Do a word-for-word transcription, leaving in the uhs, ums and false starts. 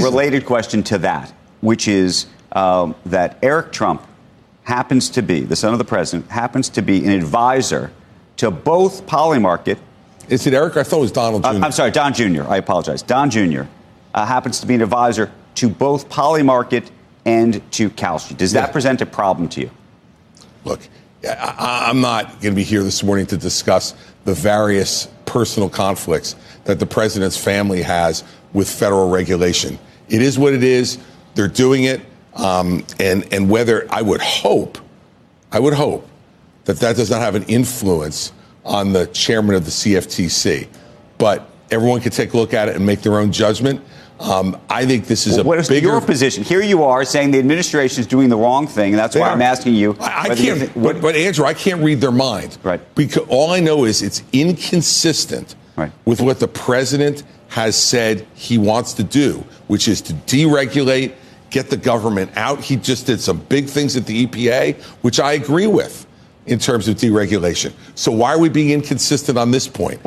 related question to that, which is um, that Eric Trump happens to be, the son of the president, happens to be an advisor to both Polymarket. Is it Eric? I thought it was Donald Junior Uh, I'm sorry, Don Junior I apologize. Don Junior Uh, happens to be an advisor to both Polymarket and to Kalshi. Does that yeah. present a problem to you? Look, I, I'm not going to be here this morning to discuss the various personal conflicts that the president's family has with federal regulation. It is what it is. They're doing it. Um, and, and whether I would hope, I would hope that that does not have an influence on the chairman of the C F T C. But everyone can take a look at it and make their own judgment. Um, I think this is well, a what is bigger your position? Here you are saying the administration is doing the wrong thing, and that's why are. I'm asking you. I, I can't, th- but, but Andrew, I can't read their mind. Right. Because all I know is it's inconsistent right. with what the president has said he wants to do, which is to deregulate, get the government out. He just did some big things at the E P A, which I agree with in terms of deregulation. So why are we being inconsistent on this point?